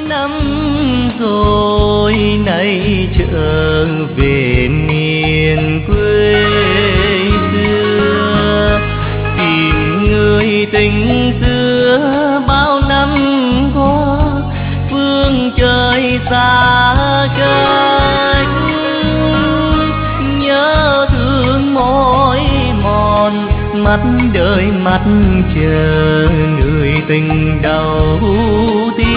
năm rồi nay trở về miền quê xưa, tìm người tình xưa bao năm qua phương trời xa cách, nhớ thương mỏi mòn mắt đợi mắt chờ người tình đầu tiên.